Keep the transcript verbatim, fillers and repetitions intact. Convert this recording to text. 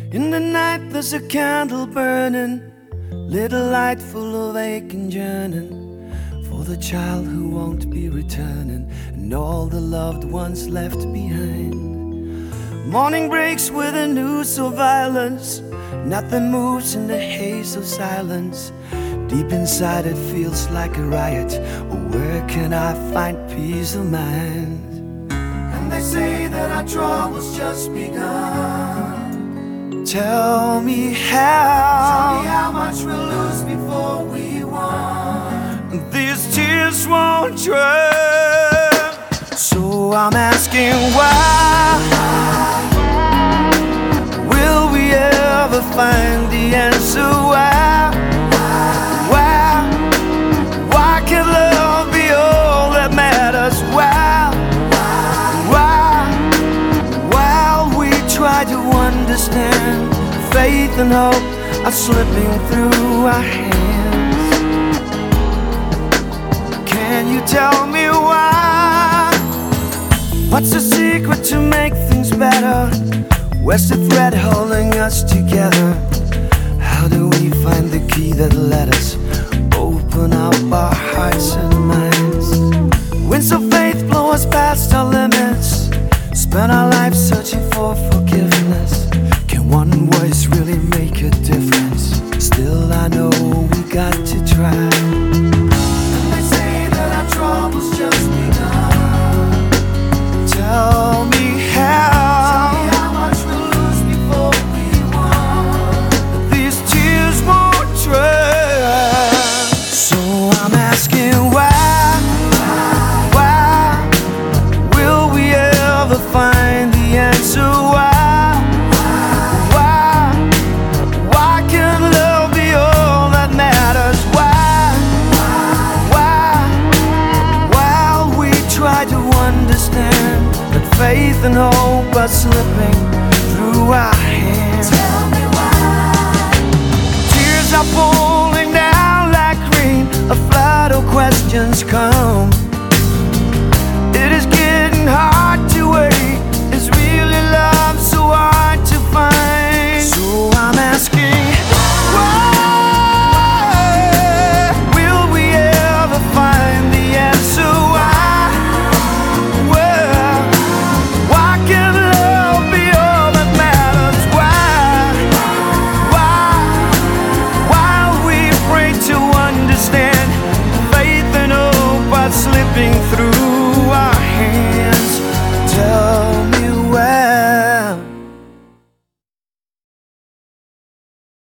In the night there's a candle burning, little light full of ache and yearning, for the child who won't be returning, and all the loved ones left behind. Morning breaks with the news of violence, nothing moves in the haze of silence. Deep inside it feels like a riot. Oh, where can I find peace of mind? And they say that our trouble's just begun. Tell me how. Tell me how much we'll lose before we won. These tears won't dry. So I'm asking why. Will we ever find the answer? Why? Why? Why can't love be all that matters? Why? Why? While we try to understand, faith and hope are slipping through our hands. Can you tell me why? What's the secret to make things better? Where's the thread holding us together? How do we find the key that let us open up our hearts and minds? Winds of faith blow us past our limits, spend our lives searching for forgiveness. Can one voice really